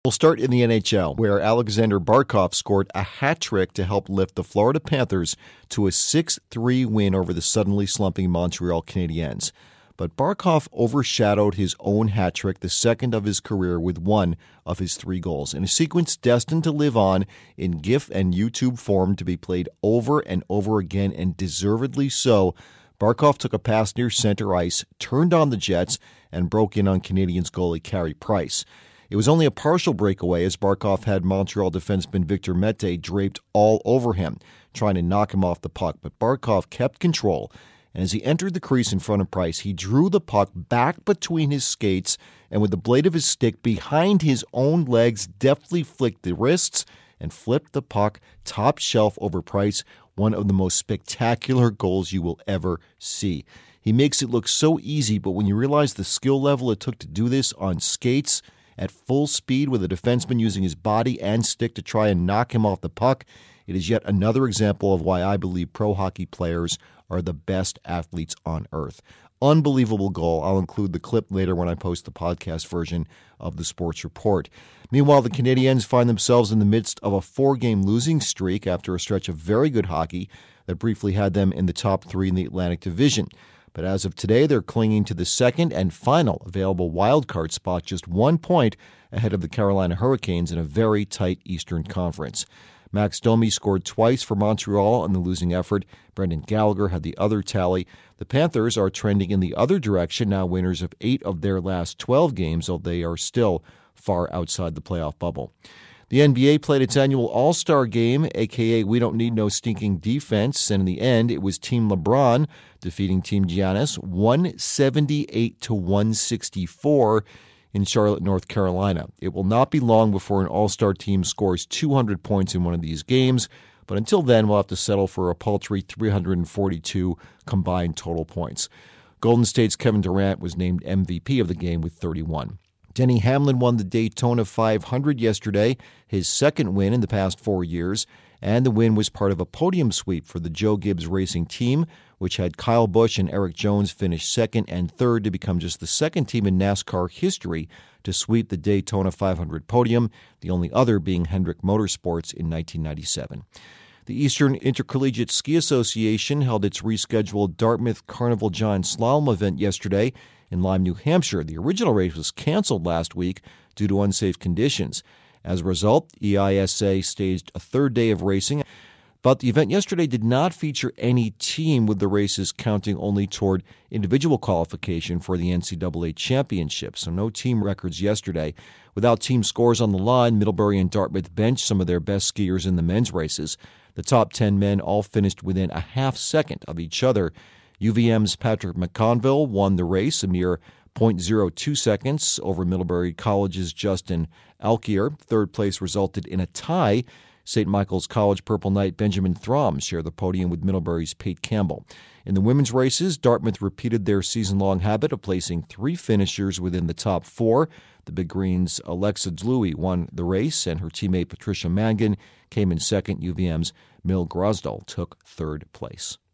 We'll start in the NHL, where Alexander Barkov scored a hat trick to help lift the Florida Panthers to a 6-3 win over the suddenly slumping Montreal Canadiens. But Barkov overshadowed his own hat trick, the second of his career, with one of his 3 goals, in a sequence destined to live on in GIF and YouTube form to be played over and over again, and deservedly so. Barkov took a pass near center ice, turned on the Jets, and broke in on Canadiens goalie Carey Price. It was only a partial breakaway, as Barkov had Montreal defenseman Victor Mete draped all over him, trying to knock him off the puck. But Barkov kept control, and as he entered the crease in front of Price, he drew the puck back between his skates and with the blade of his stick behind his own legs, deftly flicked the wrists and flipped the puck top shelf over Price, one of the most spectacular goals you will ever see. He makes it look so easy, but when you realize the skill level it took to do this on skates at full speed with a defenseman using his body and stick to try and knock him off the puck, it is yet another example of why I believe pro hockey players are the best athletes on earth. Unbelievable goal. I'll include the clip later when I post the podcast version of the Sports Report. Meanwhile, the Canadiens find themselves in the midst of a 4-game losing streak after a stretch of very good hockey that briefly had them in the top 3 in the Atlantic Division. But as of today, they're clinging to the second and final available wildcard spot, just 1 point ahead of the Carolina Hurricanes in a very tight Eastern Conference. Max Domi scored twice for Montreal in the losing effort. Brendan Gallagher had the other tally. The Panthers are trending in the other direction, now winners of 8 of their last 12 games, though they are still far outside the playoff bubble. The NBA played its annual All-Star Game, a.k.a. We Don't Need No Stinking Defense, and in the end, it was Team LeBron defeating Team Giannis 178-164 in Charlotte, North Carolina. It will not be long before an All-Star team scores 200 points in one of these games, but until then, we'll have to settle for a paltry 342 combined total points. Golden State's Kevin Durant was named MVP of the game with 31. Denny Hamlin won the Daytona 500 yesterday, his second win in the past 4 years, and the win was part of a podium sweep for the Joe Gibbs Racing team, which had Kyle Busch and Eric Jones finish second and third to become just the second team in NASCAR history to sweep the Daytona 500 podium, the only other being Hendrick Motorsports in 1997. The Eastern Intercollegiate Ski Association held its rescheduled Dartmouth Carnival Giant Slalom event yesterday in Lyme, New Hampshire. The original race was canceled last week due to unsafe conditions. As a result, EISA staged a third day of racing, but the event yesterday did not feature any team, with the races counting only toward individual qualification for the NCAA championship. So no team records yesterday. Without team scores on the line, Middlebury and Dartmouth benched some of their best skiers in the men's races. The top 10 men all finished within a half second of each other. UVM's Patrick McConville won the race, a mere 0.02 seconds over Middlebury College's Justin Alkier. Third place resulted in a tie. St. Michael's College Purple Knight Benjamin Throm shared the podium with Middlebury's Pate Campbell. In the women's races, Dartmouth repeated their season-long habit of placing 3 finishers within the top 4. The Big Green's Alexa Dlui won the race, and her teammate Patricia Mangan came in second. UVM's Mill Grosdal took third place.